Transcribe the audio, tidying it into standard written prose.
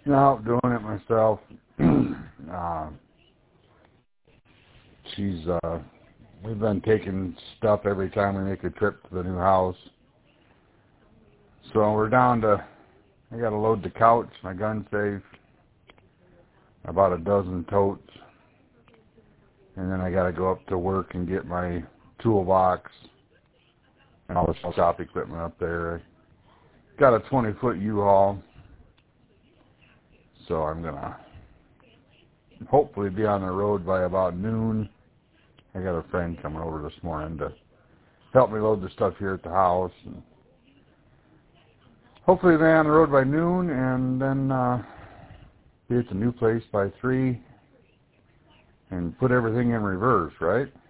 No, doing it myself. uh, she's we've been taking stuff every time we make a trip to the new house. So we're down to, I got to load the couch, my gun safe, about a dozen totes, and then I got to go up to work and get my toolbox and all the shop equipment up there. I got a 20-foot U-Haul, so I'm going to hopefully be on the road by about noon. I got a friend coming over this morning to help me load the stuff here at the house. And hopefully be on the road by noon, and then be at the new place by 3 and put everything in reverse, right?